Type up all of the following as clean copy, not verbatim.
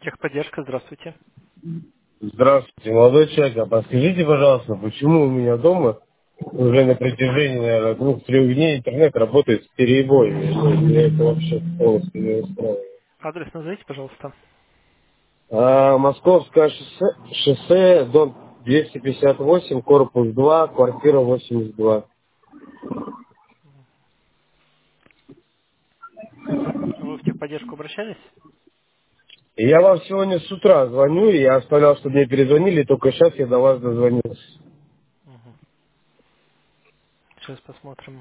Техподдержка, здравствуйте. Здравствуйте, молодой человек. А подскажите, пожалуйста, почему у меня дома уже на протяжении, наверное, 2-3 дней интернет работает с перебоями? Меня это вообще полностью не устраивает. Адрес назовите, пожалуйста. Московское шоссе, дом 258, корпус 2, квартира 82. Вы в техподдержку обращались? И я вам сегодня с утра звоню, и я оставлял, чтобы мне перезвонили, и только сейчас я до вас дозвонился. Мгм. Сейчас посмотрим.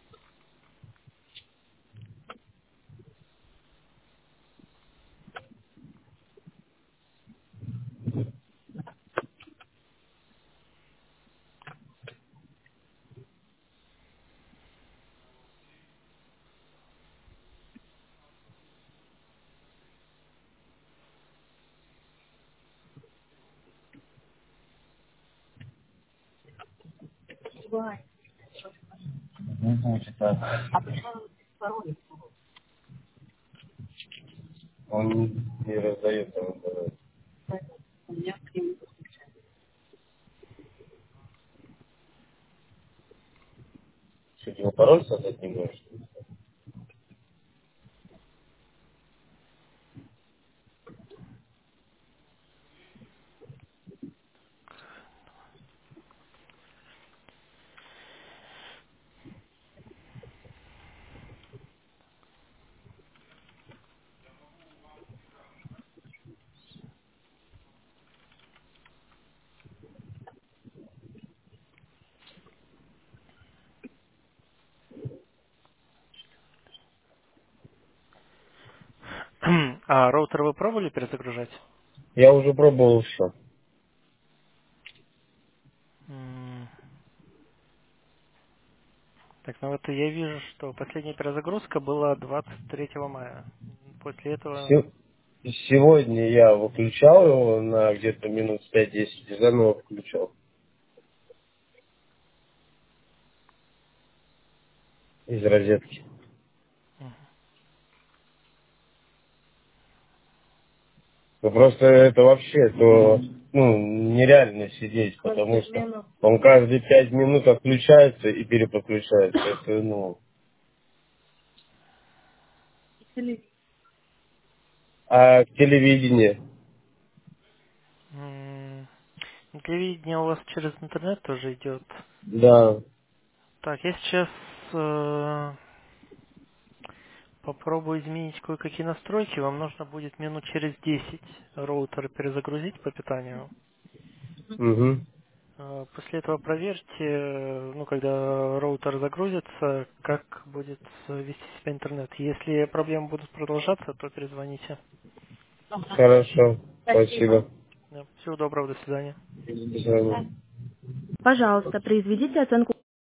Будет так. Он не раздает. Что, его пароль создать не можешь? А роутер вы пробовали перезагружать? Я уже пробовал все. М, Так, ну вот я вижу, что последняя перезагрузка была 23 мая. После этого... Сегодня я выключал его на где-то минут 5-10 и заново включал из розетки. Мгм. Ну просто это вообще то нереально сидеть, потому что он каждые 5 минут отключается и переподключается. Это а телевидение, Телевидение у вас через интернет тоже идет. да. Так, я сейчас попробую изменить кое-какие настройки. Вам нужно будет минут через 10 роутер перезагрузить по питанию. Угу. После этого проверьте, ну, когда роутер загрузится, как будет вести себя интернет. Если проблемы будут продолжаться, то перезвоните. Хорошо. Спасибо. Да. Всего доброго, до свидания. До свидания. Пожалуйста, произведите оценку